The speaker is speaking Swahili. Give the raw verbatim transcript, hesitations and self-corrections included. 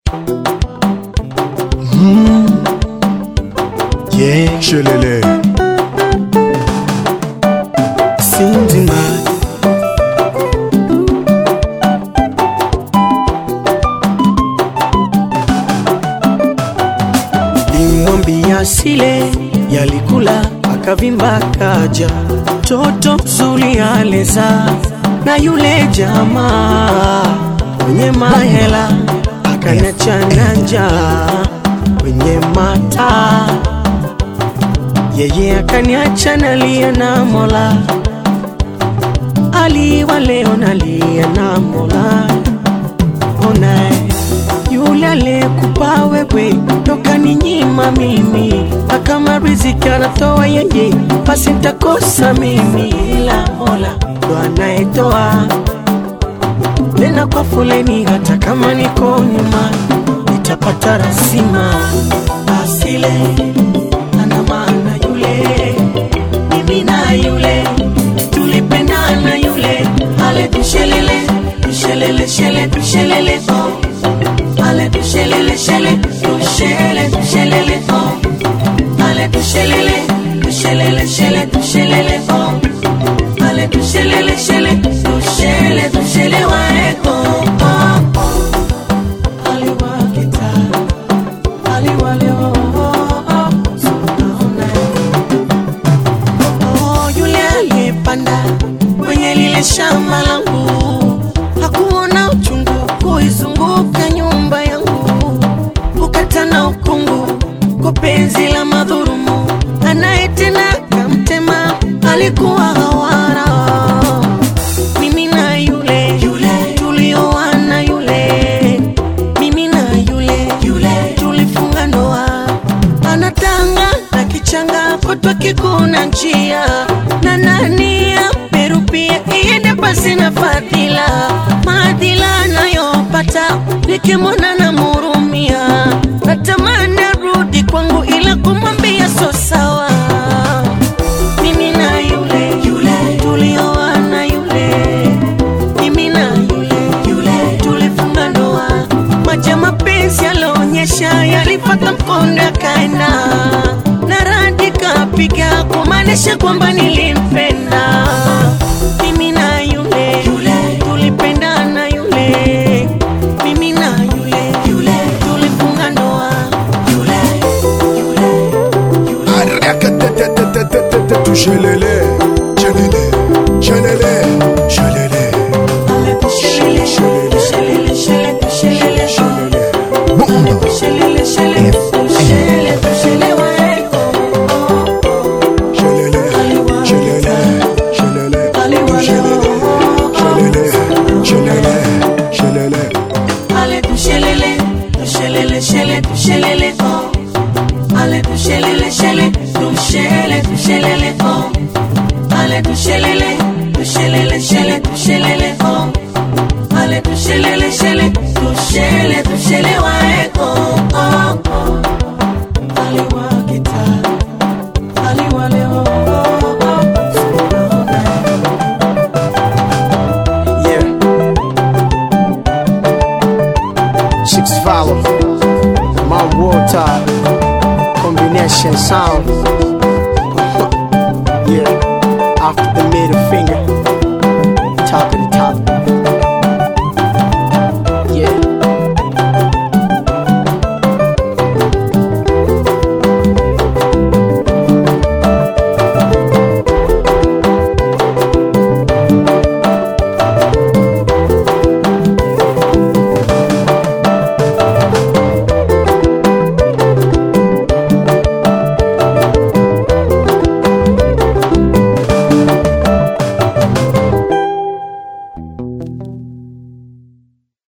Mm. Yeah. Shelele Sindima limwambia sile yalikula akavimba kaja toto mzuri aleza na yule jamaa kwenye mahela akaniacha njaa kwenye mata yeye akaniacha nalia na Mola aliwa leo nalia na Mola ona yule aliyekupa wewe toka ninyima mimi akama riziki anatoa yeye basi nitakosa mimi ila Mola ndo anayetoa tena kwa foleni hata kama niko nyuma nitapata rasima asile ana maana yule mimi na yule tulipendana yule ale tushelele tushelele shele tushelele oh ale tushelele shele tushele tushelele oh ale tushelele tushelele shele tushelele oh ale tushelele shele tushele tushele waeko oh aliwa kita aliwa leo oh sunaona oh yule aliyepanda kwenye lile shamba langu hakuona uchungu kuizunguka nyumba yangu ukatana ukungu kwa penzi la madhurumu anayetena kamtema alikuwa hawara mimi na yule yule tulioana yule mimi na yule yule tulifunga ndoa anatanga na kichanga kutwa kikuna njia na nani ya Peru pia iende pasi na fadhila maadhila nayopata nikimwona na murumia natamani rudi kwangu ila kumwambia so sawa mimi na yule yule tulioana yule mimi na yule yule tulifunga ndoa maji ya mapenzi yalionyesha yalipata mkondo yakaenda na radi kapiga kumaanisha kwamba nilimpenda mimi na yule yule tulipendana yule mimi na yule yule tulifunga ndoa yule yule yule Tushelele Shelele Shelele Shelele ale tushelele tushelele shele tushelele Shelele ale tushelele shele tushele tushele waeko Shelele Shelele Shelele aliwa Shelele Shelele Shelele ale tushelele tushelele shele tushelele oh ale tushelele shele tushele tushelele oh ale tushelele tushelele shele tushelele oh ale tushelele shele tushele tushele waeko oh oh aliwa kita aliwa leo oh oh sunaona Yeah. Chicks follow my water combination sound. Yeah. After the middle finger, top of the top.